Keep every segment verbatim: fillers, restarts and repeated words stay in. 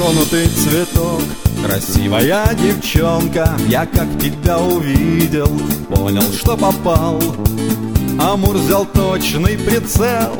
нетронутый цветок. Красивая девчонка, я как тебя увидел, понял, что попал. Амур взял точный прицел,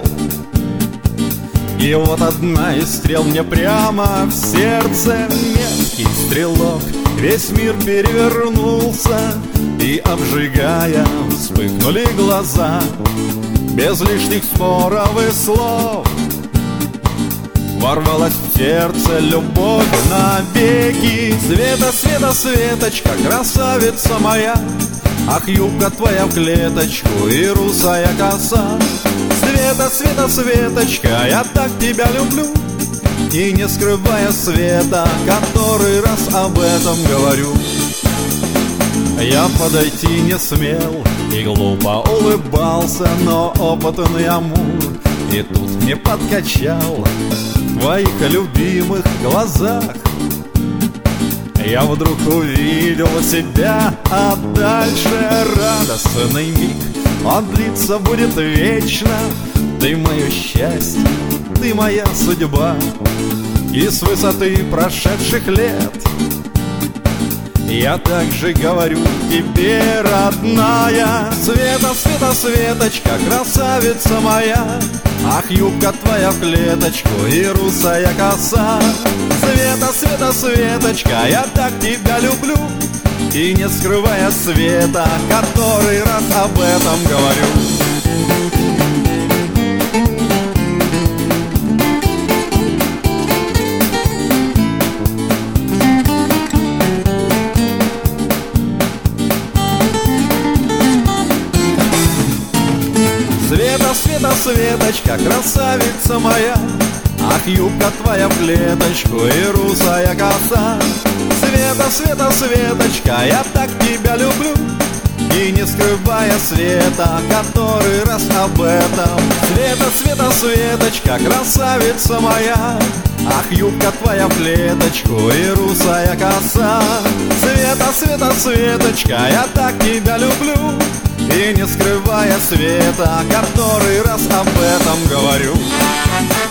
и вот одна из стрел мне прямо в сердце. Меткий стрелок, весь мир перевернулся, и, обжигая, вспыхнули глаза. Без лишних споров и слов ворвалась в сердце любовь навеки. Света, Света, Светочка, красавица моя, ах, юбка твоя в клеточку и русая коса. Света, Света, Светочка, я так тебя люблю, и не скрывая света, который раз об этом говорю. Я подойти не смел и глупо улыбался, но опытный Амур и тут мне подкачал. В твоих любимых глазах я вдруг увидел себя, а дальше радостный миг, он длиться будет вечно. Ты мое счастье, ты моя судьба, и с высоты прошедших лет я также говорю тебе, родная. Света, Света, Светочка, красавица моя, ах, юбка твоя в клеточку и русая коса. Света, Света, Светочка, я так тебя люблю, и не скрывая света, который раз об этом говорю. Света, Света, Светочка, красавица моя, ах, юбка твоя в клеточку и русая коса. Света, Света, Светочка, я так тебя люблю, и не скрывая света, который раз об этом. Света, Света, Светочка, красавица моя, ах, юбка твоя в клеточку и русая коса. Света, Света, Светочка, я так тебя люблю, и не скрывая света, который раз об этом говорю.